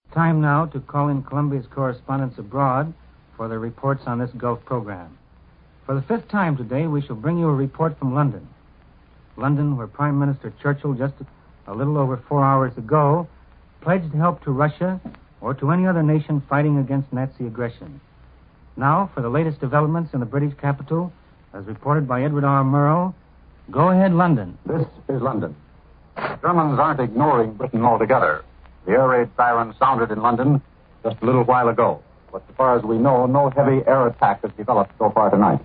Time now to call in Columbia's correspondents abroad for their reports on this Gulf program. For the fifth time today, we shall bring you a report from London. London, where Prime Minister Churchill just a little over 4 hours ago pledged help to Russia or to any other nation fighting against Nazi aggression. Now, for the latest developments in the British capital, as reported by Edward R. Murrow, go ahead, London. This is London. The Germans aren't ignoring Britain altogether. The air raid siren sounded in London just a little while ago. But as far as we know, no heavy air attack has developed so far tonight.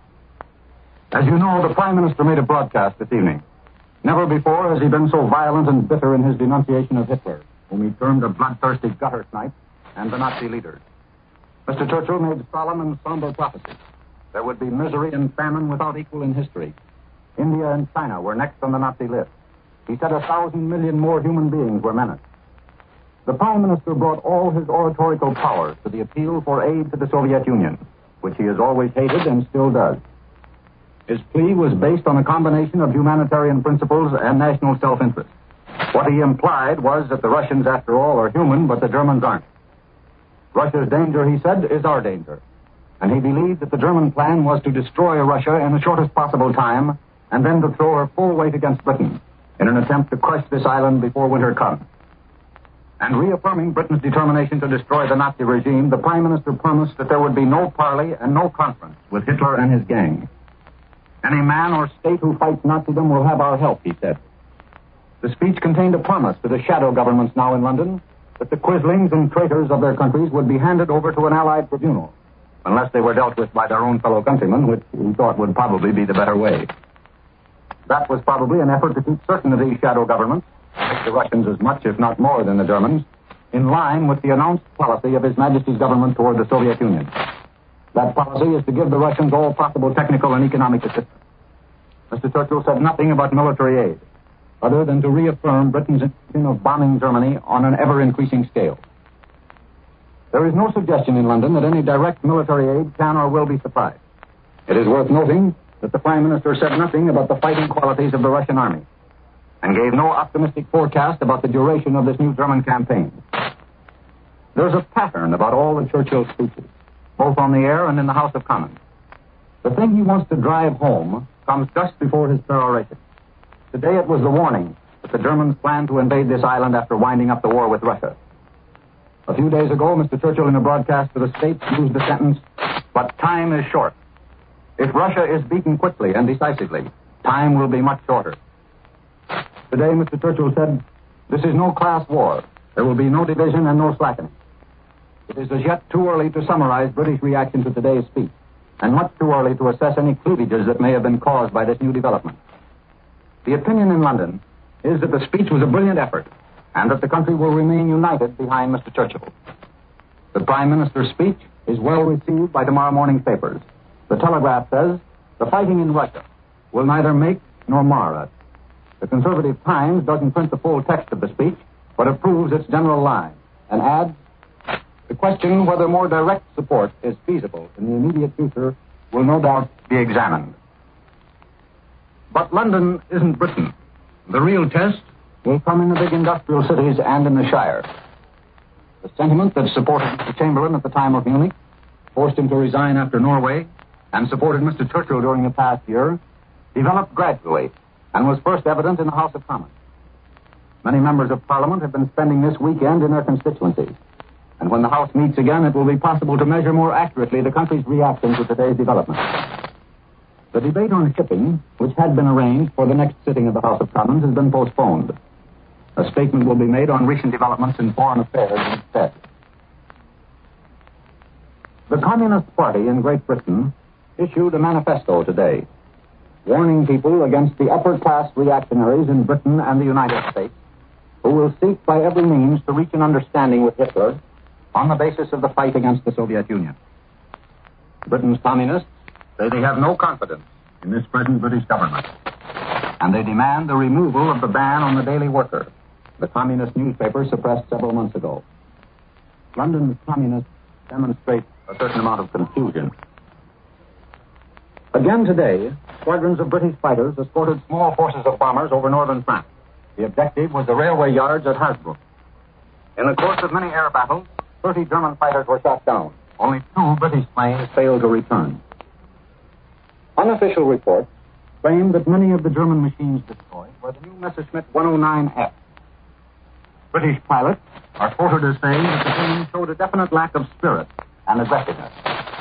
As you know, the Prime Minister made a broadcast this evening. Never before has he been so violent and bitter in his denunciation of Hitler, whom he termed a bloodthirsty gutter snipe, and the Nazi leaders. Mr. Churchill made solemn and somber prophecies. There would be misery and famine without equal in history. India and China were next on the Nazi list. He said 1,000 million more human beings were menaced. The Prime Minister brought all his oratorical powers to the appeal for aid to the Soviet Union, which he has always hated and still does. His plea was based on a combination of humanitarian principles and national self-interest. What he implied was that the Russians, after all, are human, but the Germans aren't. Russia's danger, he said, is our danger. And he believed that the German plan was to destroy Russia in the shortest possible time and then to throw her full weight against Britain in an attempt to crush this island before winter comes. And reaffirming Britain's determination to destroy the Nazi regime, the Prime Minister promised that there would be no parley and no conference with Hitler and his gang. Any man or state who fights Nazism will have our help, he said. The speech contained a promise to the shadow governments now in London that the quislings and traitors of their countries would be handed over to an allied tribunal, unless they were dealt with by their own fellow countrymen, which he thought would probably be the better way. That was probably an effort to keep certain of these shadow governments, like the Russians as much, if not more, than the Germans, in line with the announced policy of His Majesty's government toward the Soviet Union. That policy is to give the Russians all possible technical and economic assistance. Mr. Churchill said nothing about military aid, other than to reaffirm Britain's intention of bombing Germany on an ever-increasing scale. There is no suggestion in London that any direct military aid can or will be supplied. It is worth noting that the Prime Minister said nothing about the fighting qualities of the Russian army and gave no optimistic forecast about the duration of this new German campaign. There's a pattern about all the Churchill speeches, both on the air and in the House of Commons. The thing he wants to drive home comes just before his peroration. Today it was the warning that the Germans planned to invade this island after winding up the war with Russia. A few days ago, Mr. Churchill, in a broadcast to the States, used the sentence, "But time is short. If Russia is beaten quickly and decisively, time will be much shorter." Today, Mr. Churchill said, "This is no class war. There will be no division and no slackening." It is as yet too early to summarize British reaction to today's speech, and much too early to assess any cleavages that may have been caused by this new development. The opinion in London is that the speech was a brilliant effort, and that the country will remain united behind Mr. Churchill. The Prime Minister's speech is well received by tomorrow morning's papers. The Telegraph says, "The fighting in Russia will neither make nor mar us." The Conservative Times doesn't print the full text of the speech, but approves its general line, and adds, "The question whether more direct support is feasible in the immediate future will no doubt be examined." But London isn't Britain. The real test will come in the big industrial cities and in the Shire. The sentiment that supported Mr. Chamberlain at the time of Munich, forced him to resign after Norway, and supported Mr. Churchill during the past year, developed gradually and was first evident in the House of Commons. Many members of Parliament have been spending this weekend in their constituencies. And when the House meets again, it will be possible to measure more accurately the country's reaction to today's development. The debate on shipping, which had been arranged for the next sitting of the House of Commons, has been postponed. A statement will be made on recent developments in foreign affairs instead. The Communist Party in Great Britain issued a manifesto today, warning people against the upper-class reactionaries in Britain and the United States who will seek by every means to reach an understanding with Hitler on the basis of the fight against the Soviet Union. Britain's communists say they have no confidence in this present British government, and they demand the removal of the ban on the Daily Worker, the communist newspaper suppressed several months ago. London's communists demonstrate a certain amount of confusion. Again today, squadrons of British fighters escorted small forces of bombers over northern France. The objective was the railway yards at Hasbrook. In the course of many air battles, 30 German fighters were shot down. Only 2 British planes failed to return. Unofficial reports claim that many of the German machines destroyed were the new Messerschmitt 109F. British pilots are quoted as saying that the plane showed a definite lack of spirit and aggressiveness.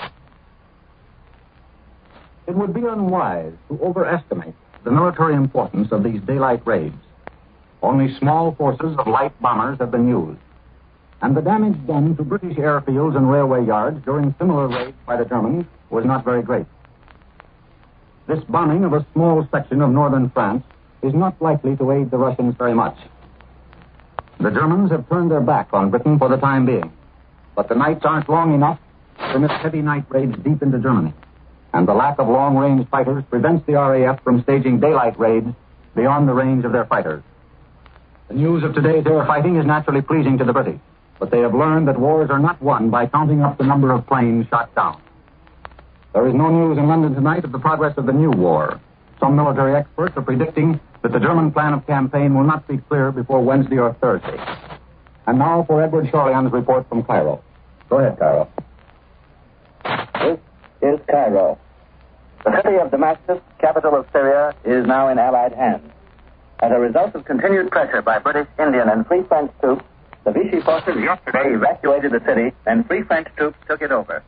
It would be unwise to overestimate the military importance of these daylight raids. Only small forces of light bombers have been used, and the damage done to British airfields and railway yards during similar raids by the Germans was not very great. This bombing of a small section of northern France is not likely to aid the Russians very much. The Germans have turned their back on Britain for the time being, but the nights aren't long enough to permit heavy night raids deep into Germany, and the lack of long-range fighters prevents the RAF from staging daylight raids beyond the range of their fighters. The news of today's air fighting is naturally pleasing to the British, but they have learned that wars are not won by counting up the number of planes shot down. There is no news in London tonight of the progress of the new war. Some military experts are predicting that the German plan of campaign will not be clear before Wednesday or Thursday. And now for Edward Shorleon's report from Cairo. Go ahead, Cairo. This is Cairo. The city of Damascus, capital of Syria, is now in Allied hands. As a result of continued pressure by British, Indian, and Free French troops, the Vichy forces yesterday evacuated the city, and Free French troops took it over.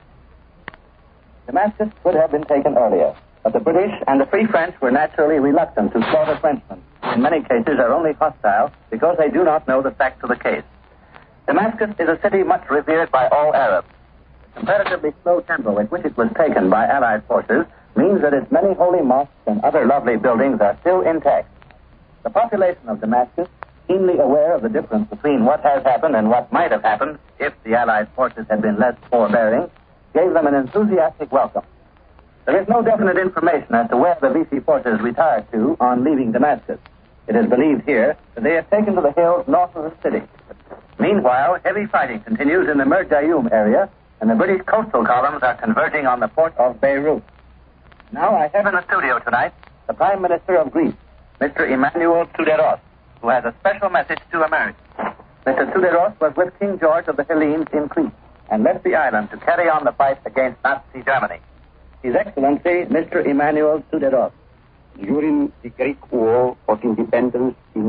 Damascus could have been taken earlier, but the British and the Free French were naturally reluctant to slaughter Frenchmen, who in many cases are only hostile because they do not know the facts of the case. Damascus is a city much revered by all Arabs. The comparatively slow tempo at which it was taken by Allied forces means that its many holy mosques and other lovely buildings are still intact. The population of Damascus, keenly aware of the difference between what has happened and what might have happened if the Allied forces had been less forbearing, gave them an enthusiastic welcome. There is no definite information as to where the Vichy forces retired to on leaving Damascus. It is believed here that they have taken to the hills north of the city. Meanwhile, heavy fighting continues in the Merjayoum area, and the British coastal columns are converging on the port of Beirut. Now I have in the studio tonight the Prime Minister of Greece, Mr. Emmanuel Tsouderos, who has a special message to America. Mr. Tsouderos was with King George of the Hellenes in Crete and left the island to carry on the fight against Nazi Germany. His Excellency, Mr. Emmanuel Tsouderos. During the Greek War of Independence in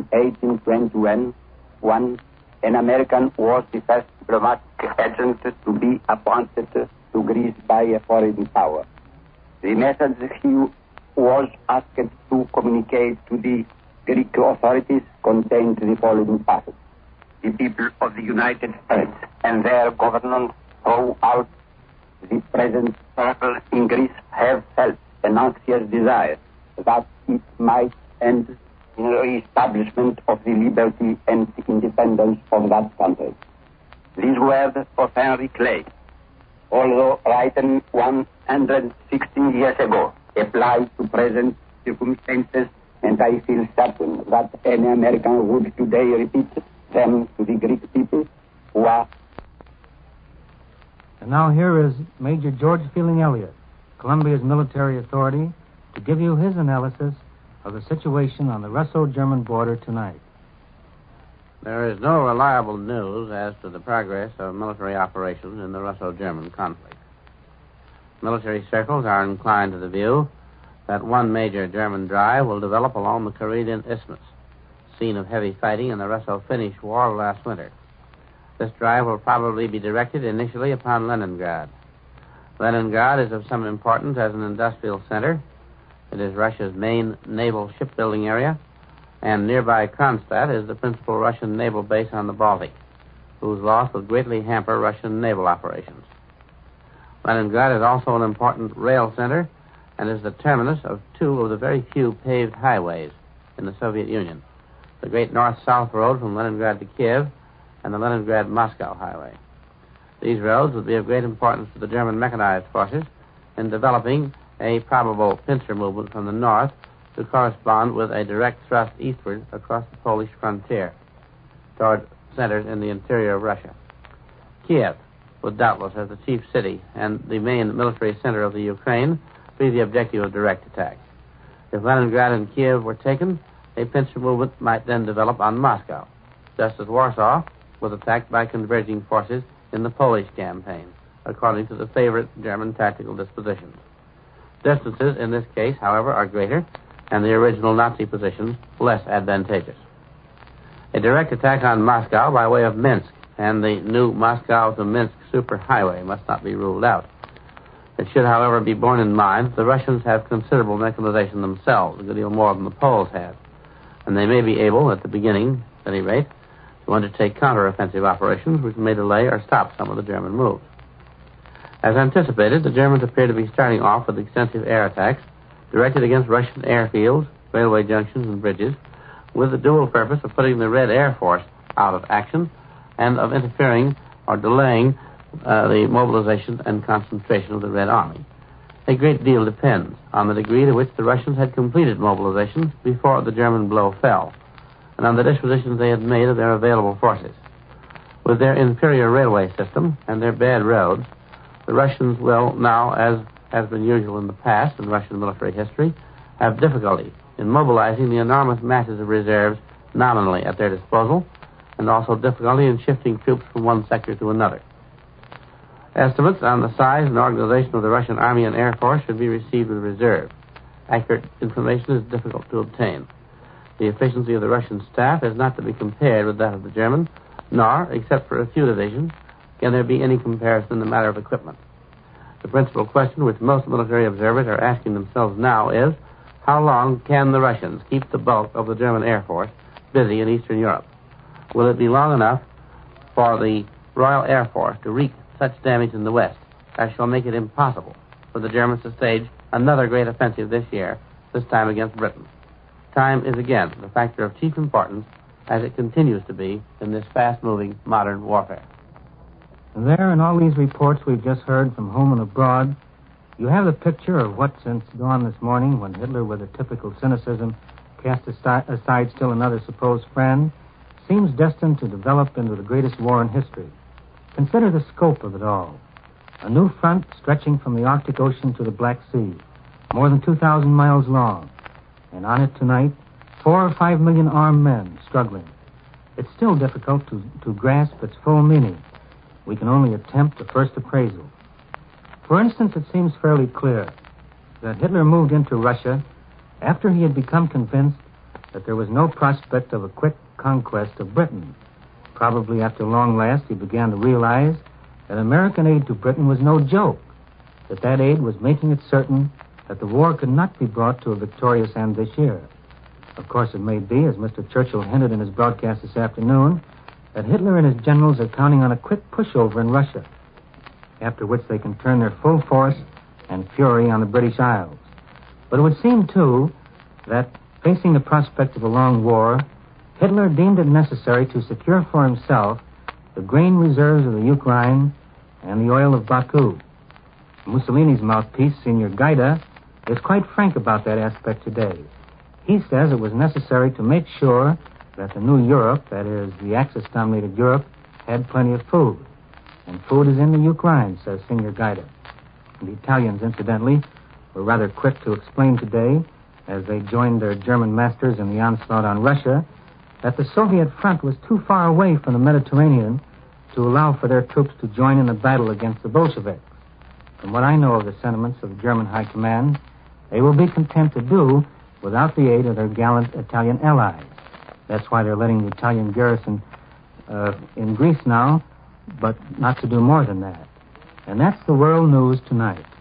1821, an American was the first diplomatic agent to be appointed to Greece by a foreign power. The message he was asked to communicate to the Greek authorities contained the following passage. The people of the United States and their government throughout the present struggle in Greece have felt an anxious desire that it might end in the establishment of the liberty and independence of that country. These words of Henry Clay, although written 116 years ago, apply to present circumstances, and I feel certain that any American would today repeat them to the Greek people who are. And now here is Major George Fielding Elliott, Columbia's military authority, to give you his analysis of the situation on the Russo-German border tonight. There is no reliable news as to the progress of military operations in the Russo-German conflict. Military circles are inclined to the view that one major German drive will develop along the Karelian Isthmus, scene of heavy fighting in the Russo-Finnish War last winter. This drive will probably be directed initially upon Leningrad. Leningrad is of some importance as an industrial center. It is Russia's main naval shipbuilding area, and nearby Kronstadt is the principal Russian naval base on the Baltic, whose loss will greatly hamper Russian naval operations. Leningrad is also an important rail center and is the terminus of two of the very few paved highways in the Soviet Union, the great north-south road from Leningrad to Kiev and the Leningrad-Moscow highway. These roads would be of great importance to the German mechanized forces in developing a probable pincer movement from the north to correspond with a direct thrust eastward across the Polish frontier toward centers in the interior of Russia. Kiev would doubtless, as the chief city and the main military center of the Ukraine, be the objective of direct attack. If Leningrad and Kiev were taken, a pincer movement might then develop on Moscow, just as Warsaw was attacked by converging forces in the Polish campaign, according to the favorite German tactical dispositions. Distances in this case, however, are greater, and the original Nazi positions less advantageous. A direct attack on Moscow by way of Minsk and the new Moscow to Minsk superhighway must not be ruled out. It should, however, be borne in mind that the Russians have considerable mechanization themselves, a good deal more than the Poles have, and they may be able, at the beginning, at any rate, to undertake counter-offensive operations which may delay or stop some of the German moves. As anticipated, the Germans appear to be starting off with extensive air attacks directed against Russian airfields, railway junctions, and bridges, with the dual purpose of putting the Red Air Force out of action and of interfering or delaying the mobilization and concentration of the Red Army. A great deal depends on the degree to which the Russians had completed mobilization before the German blow fell, and on the dispositions they had made of their available forces. With their inferior railway system and their bad roads, the Russians will now, as has been usual in the past in Russian military history, have difficulty in mobilizing the enormous masses of reserves nominally at their disposal, and also difficulty in shifting troops from one sector to another. Estimates on the size and organization of the Russian Army and Air Force should be received with reserve. Accurate information is difficult to obtain. The efficiency of the Russian staff is not to be compared with that of the German, nor, except for a few divisions, can there be any comparison in the matter of equipment. The principal question which most military observers are asking themselves now is, how long can the Russians keep the bulk of the German Air Force busy in Eastern Europe? Will it be long enough for the Royal Air Force to wreak such damage in the West as shall make it impossible for the Germans to stage another great offensive this year, this time against Britain? Time is again the factor of chief importance, as it continues to be in this fast-moving modern warfare. There, in all these reports we've just heard from home and abroad, you have the picture of what, since dawn this morning, when Hitler, with a typical cynicism, cast aside still another supposed friend, seems destined to develop into the greatest war in history. Consider the scope of it all. A new front stretching from the Arctic Ocean to the Black Sea, more than 2,000 miles long. And on it tonight, 4 or 5 million armed men struggling. It's still difficult to grasp its full meaning. We can only attempt a first appraisal. For instance, it seems fairly clear that Hitler moved into Russia after he had become convinced that there was no prospect of a quick conquest of Britain. Probably after long last, he began to realize that American aid to Britain was no joke, that aid was making it certain that the war could not be brought to a victorious end this year. Of course, it may be, as Mr. Churchill hinted in his broadcast this afternoon, that Hitler and his generals are counting on a quick pushover in Russia, after which they can turn their full force and fury on the British Isles. But it would seem, too, that facing the prospect of a long war, Hitler deemed it necessary to secure for himself the grain reserves of the Ukraine and the oil of Baku. Mussolini's mouthpiece, Signor Gaida, is quite frank about that aspect today. He says it was necessary to make sure that the new Europe, that is, the Axis-dominated Europe, had plenty of food. And food is in the Ukraine, says Signor Gaida. The Italians, incidentally, were rather quick to explain today, as they joined their German masters in the onslaught on Russia, that the Soviet front was too far away from the Mediterranean to allow for their troops to join in the battle against the Bolsheviks. From what I know of the sentiments of the German High Command, they will be content to do without the aid of their gallant Italian allies. That's why they're letting the Italian garrison in Greece now, but not to do more than that. And that's the world news tonight.